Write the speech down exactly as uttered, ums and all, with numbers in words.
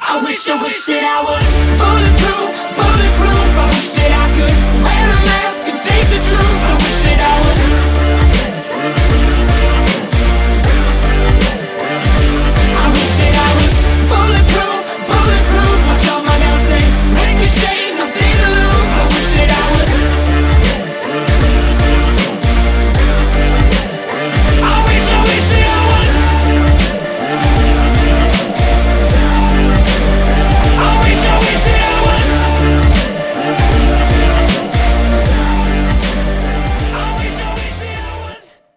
I wish, I wish that I was bulletproof, bulletproof. I wish that I could.